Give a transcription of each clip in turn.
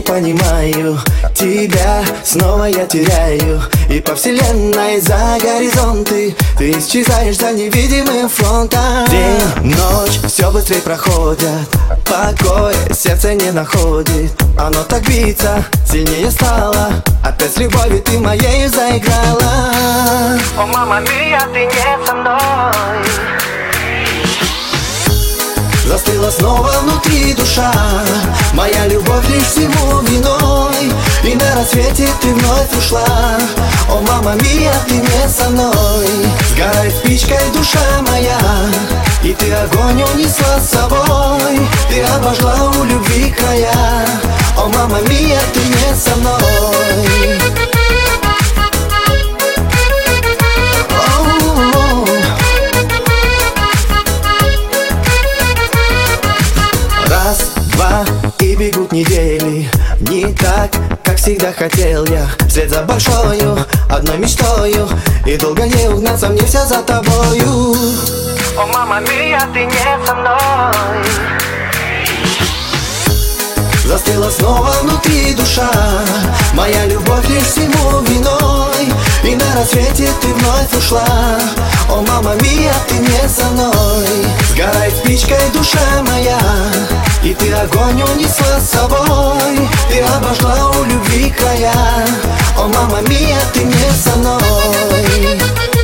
понимаю, тебя снова я теряю. И по вселенной за горизонты ты исчезаешь за невидимым фронтом. День, ночь, все быстрее проходят, покоя сердце не находит. Оно так бьется, сильнее стало, опять с любовью ты моей заиграла. О, мама мия, ты не со мной. Застыла снова внутри душа, моя любовь лишь всему виной. И на рассвете ты вновь ушла. О, мама мия, ты не со мной. Сгорает спичкой душа моя, и ты огонь унесла с собой. Ты обожгла у любви края. О, мама мия, ты не со мной. Раз, два, и бегут недели. Не так, как всегда хотел я. Вслед за большою, одной мечтою. И долго не угнаться мне вся за тобою. О, мама мия, ты не со мной. Застыла снова внутри душа, моя любовь лишь всему виной. И на рассвете ты вновь ушла. О, мама мия, ты не со мной. Сгорает спичкой душа моя, и ты огонь унесла с собой. Ты обожгла у любви края. О, мама мия, ты не со мной.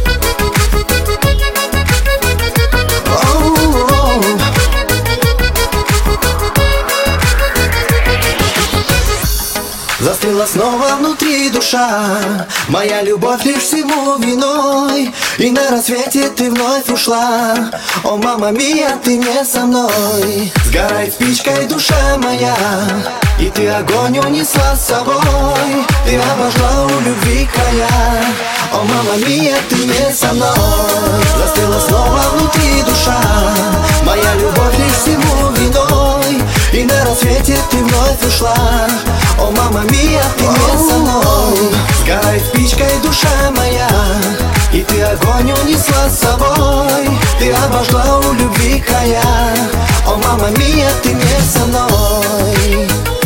Застыла снова внутри душа, моя любовь лишь всему виной. И на рассвете ты вновь ушла. О, мама мия, ты не со мной. Сгорает спичкой душа моя, и ты огонь унесла с собой. Ты обожгла у любви края. О, мама мия, ты не со мной. Застыла снова внутри душа, моя любовь лишь всему виной. И на рассвете ты вновь ушла. О, мама мия, ты не со мной. Сгорает спичкой душа моя, и ты огонь унесла с собой. Ты обожгла у любви края. О, мама мия, ты не со мной.